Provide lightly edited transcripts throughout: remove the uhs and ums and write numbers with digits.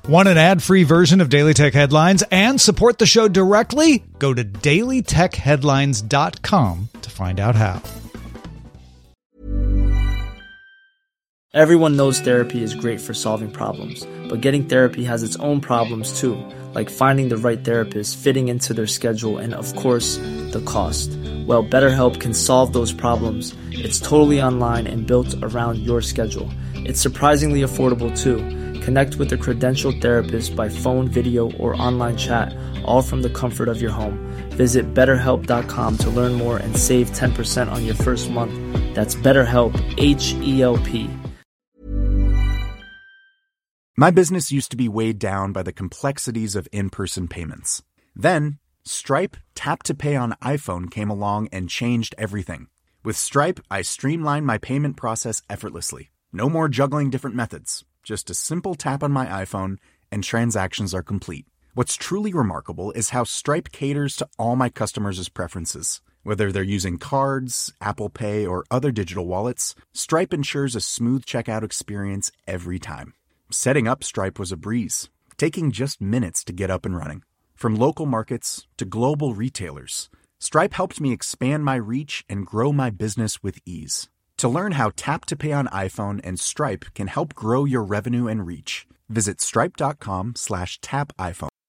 Want an ad-free version of Daily Tech Headlines and support the show directly? Go to dailytechheadlines.com to find out how. Everyone knows therapy is great for solving problems, but getting therapy has its own problems too, like finding the right therapist, fitting into their schedule, and of course, the cost. Well, BetterHelp can solve those problems. It's totally online and built around your schedule. It's surprisingly affordable too. Connect with a credentialed therapist by phone, video, or online chat, all from the comfort of your home. Visit BetterHelp.com to learn more and save 10% on your first month. That's BetterHelp, H-E-L-P. My business used to be weighed down by the complexities of in-person payments. Then, Stripe Tap to Pay on iPhone came along and changed everything. With Stripe, I streamlined my payment process effortlessly. No more juggling different methods. Just a simple tap on my iPhone, and transactions are complete. What's truly remarkable is how Stripe caters to all my customers' preferences. Whether they're using cards, Apple Pay, or other digital wallets, Stripe ensures a smooth checkout experience every time. Setting up Stripe was a breeze, taking just minutes to get up and running. From local markets to global retailers, Stripe helped me expand my reach and grow my business with ease. To learn how Tap to Pay on iPhone and Stripe can help grow your revenue and reach, visit stripe.com/tapiphone.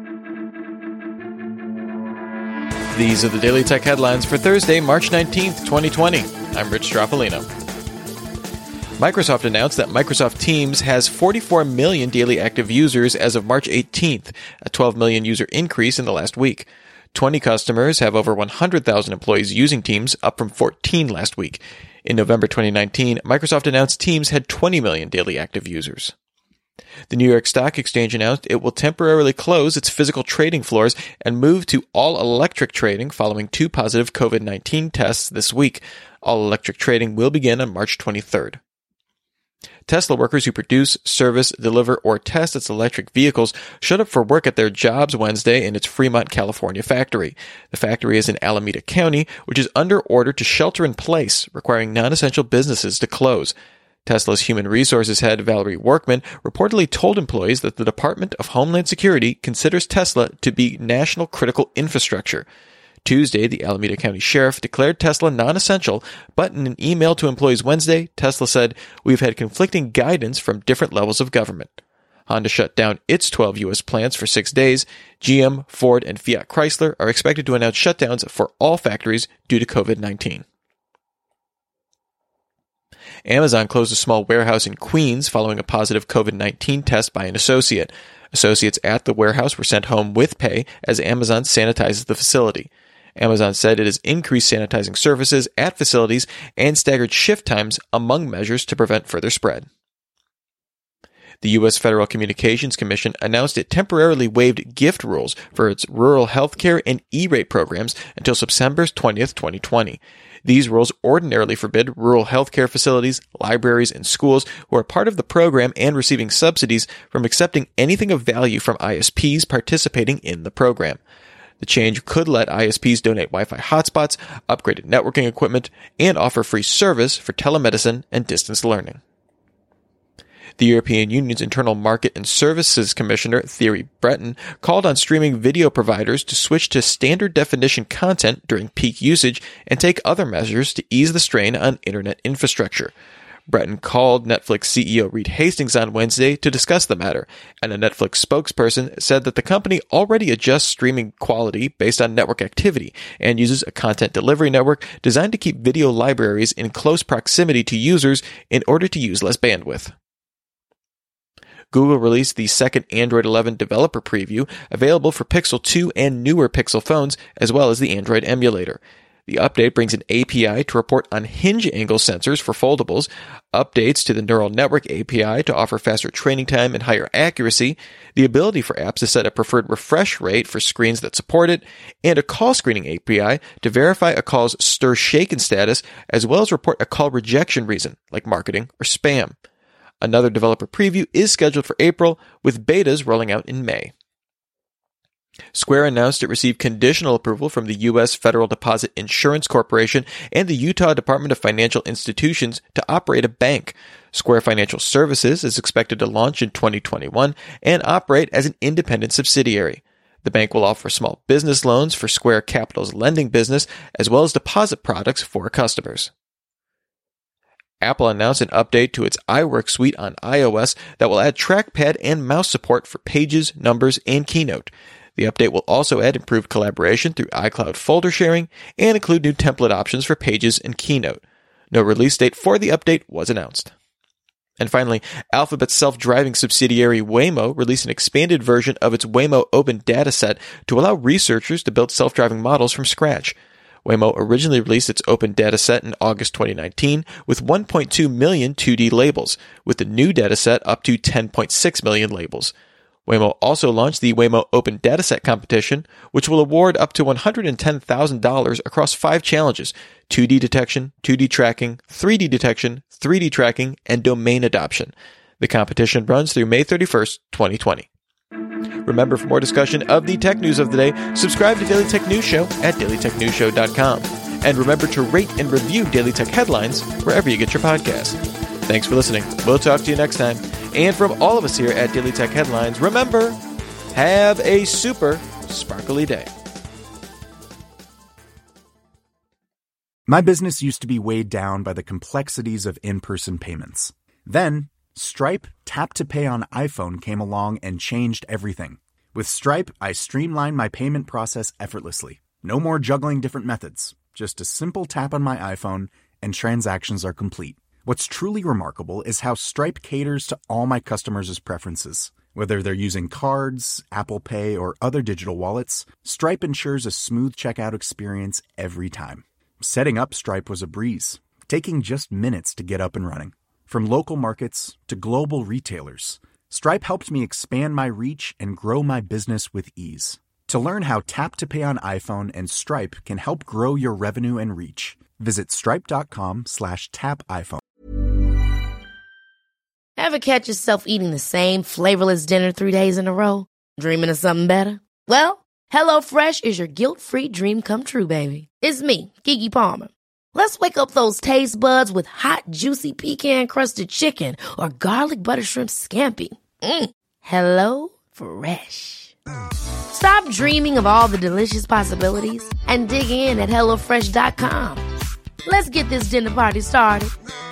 These are the Daily Tech Headlines for Thursday, March 19th, 2020. I'm Rich Stroffolino. Microsoft announced that Microsoft Teams has 44 million daily active users as of March 18th, a 12 million user increase in the last week. 20 customers have over 100,000 employees using Teams, up from 14 last week. In November 2019, Microsoft announced Teams had 20 million daily active users. The New York Stock Exchange announced it will temporarily close its physical trading floors and move to all-electric trading following 2 positive COVID-19 tests this week. All-electric trading will begin on March 23rd. Tesla workers who produce, service, deliver, or test its electric vehicles showed up for work at their jobs Wednesday in its Fremont, California factory. The factory is in Alameda County, which is under order to shelter in place, requiring non-essential businesses to close. Tesla's human resources head, Valerie Workman, reportedly told employees that the Department of Homeland Security considers Tesla to be national critical infrastructure. Tuesday, the Alameda County Sheriff declared Tesla non-essential, but in an email to employees Wednesday, Tesla said, "We've had conflicting guidance from different levels of government." Honda shut down its 12 U.S. plants for 6 days. GM, Ford, and Fiat Chrysler are expected to announce shutdowns for all factories due to COVID-19. Amazon closed a small warehouse in Queens following a positive COVID-19 test by an associate. Associates at the warehouse were sent home with pay as Amazon sanitizes the facility. Amazon said it has increased sanitizing services at facilities and staggered shift times among measures to prevent further spread. The U.S. Federal Communications Commission announced it temporarily waived gift rules for its rural healthcare and E-rate programs until September 20th, 2020. These rules ordinarily forbid rural healthcare facilities, libraries, and schools who are part of the program and receiving subsidies from accepting anything of value from ISPs participating in the program. The change could let ISPs donate Wi-Fi hotspots, upgraded networking equipment, and offer free service for telemedicine and distance learning. The European Union's Internal Market and Services Commissioner, Thierry Breton, called on streaming video providers to switch to standard definition content during peak usage and take other measures to ease the strain on internet infrastructure. Breton called Netflix CEO Reed Hastings on Wednesday to discuss the matter, and a Netflix spokesperson said that the company already adjusts streaming quality based on network activity and uses a content delivery network designed to keep video libraries in close proximity to users in order to use less bandwidth. Google released the second Android 11 developer preview, available for Pixel 2 and newer Pixel phones, as well as the Android emulator. The update brings an API to report on hinge angle sensors for foldables, updates to the neural network API to offer faster training time and higher accuracy, the ability for apps to set a preferred refresh rate for screens that support it, and a call screening API to verify a call's stir-shaken status, as well as report a call rejection reason, like marketing or spam. Another developer preview is scheduled for April, with betas rolling out in May. Square announced it received conditional approval from the U.S. Federal Deposit Insurance Corporation and the Utah Department of Financial Institutions to operate a bank. Square Financial Services is expected to launch in 2021 and operate as an independent subsidiary. The bank will offer small business loans for Square Capital's lending business, as well as deposit products for customers. Apple announced an update to its iWork suite on iOS that will add trackpad and mouse support for Pages, Numbers, and Keynote. The update will also add improved collaboration through iCloud folder sharing and include new template options for Pages and Keynote. No release date for the update was announced. And finally, Alphabet's self-driving subsidiary Waymo released an expanded version of its Waymo Open Dataset to allow researchers to build self-driving models from scratch. Waymo originally released its Open Dataset in August 2019 with 1.2 million 2D labels, with the new dataset up to 10.6 million labels. Waymo also launched the Waymo Open Dataset competition, which will award up to $110,000 across 5 challenges: 2D detection, 2D tracking, 3D detection, 3D tracking, and domain adoption. The competition runs through May 31st, 2020. Remember, for more discussion of the tech news of the day, subscribe to Daily Tech News Show at dailytechnewsshow.com. And remember to rate and review Daily Tech Headlines wherever you get your podcasts. Thanks for listening. We'll talk to you next time. And from all of us here at Daily Tech Headlines, remember, have a super sparkly day. My business used to be weighed down by the complexities of in-person payments. Then, Stripe Tap to Pay on iPhone came along and changed everything. With Stripe, I streamlined my payment process effortlessly. No more juggling different methods. Just a simple tap on my iPhone and transactions are complete. What's truly remarkable is how Stripe caters to all my customers' preferences. Whether they're using cards, Apple Pay, or other digital wallets, Stripe ensures a smooth checkout experience every time. Setting up Stripe was a breeze, taking just minutes to get up and running. From local markets to global retailers, Stripe helped me expand my reach and grow my business with ease. To learn how Tap to Pay on iPhone and Stripe can help grow your revenue and reach, visit stripe.com/tapiphone. Ever catch yourself eating the same flavorless dinner 3 days in a row? Dreaming of something better? Well, HelloFresh is your guilt-free dream come true, baby. It's me, Keke Palmer. Let's wake up those taste buds with hot, juicy pecan-crusted chicken or garlic butter shrimp scampi. Hello Fresh. Stop dreaming of all the delicious possibilities and dig in at HelloFresh.com. Let's get this dinner party started.